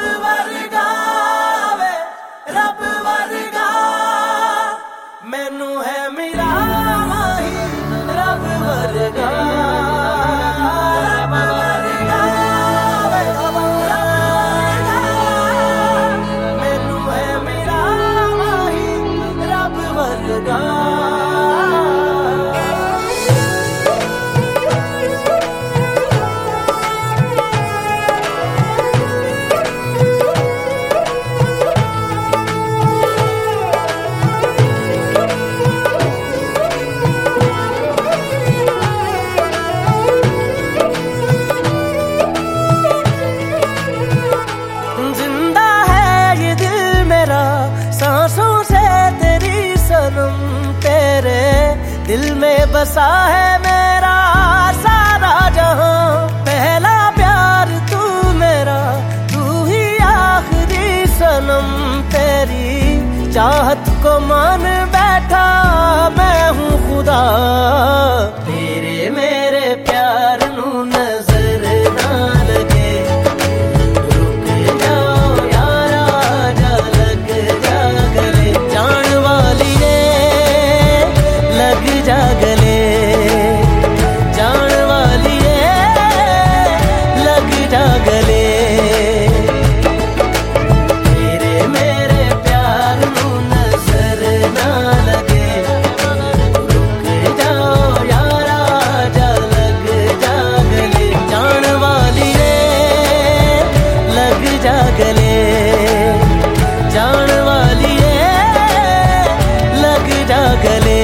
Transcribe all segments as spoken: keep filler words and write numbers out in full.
वर्गा वे रब वर्गा मैनू है मेरा माही रब वर्गा रब वर्गा वे रब वर्गा मैनू है मेरा माही रब वर्गा। सांसों से तेरी सनम तेरे दिल में बसा है मेरा सारा जहां। पहला प्यार तू मेरा तू ही आखिरी सनम तेरी चाहत को मान बैठा मैं हूँ खुदा। तेरे मेरे प्यार नू नजर ना लगे रुक जाओ यारा जा लग जा गले जान वाली रे लग जा गले जान वाली रे लग जा गले। तेरे मेरे प्यार नू नजर ना लगे रुक जाओ यारा जा लग जा गले जान वाली रे लग जा गले जान वाली रे लग जा गले।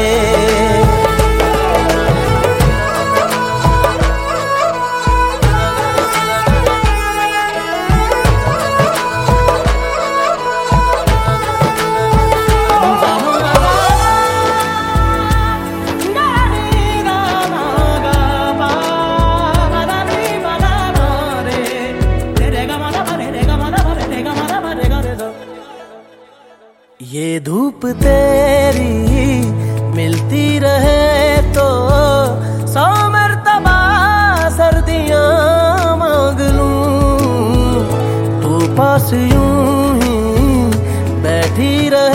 ये धूप तेरी मिलती रहे तो सौ मर्तबा सर्दियां मांग लूं तू पास यूं ही बैठी रहे